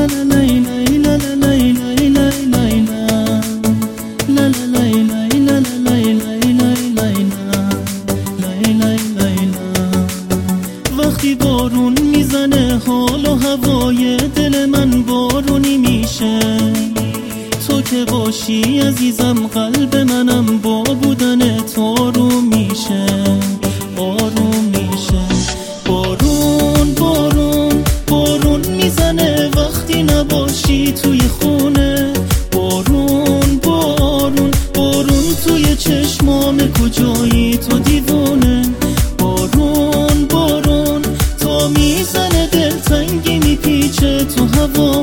وقتی بارون میزنه حال و هوای دل من بارونی میشه. تو که باشی عزیزم قلب منم با بودن تو آروم میشه، آروم میشه. بارون بارون بارون میزنه وقتی نباشی توی خونه. بارون بارون بارون توی چشمام کجایی تو دیوونه. بارون بارون تا میزنه دلتنگی میپیچه تو هوا.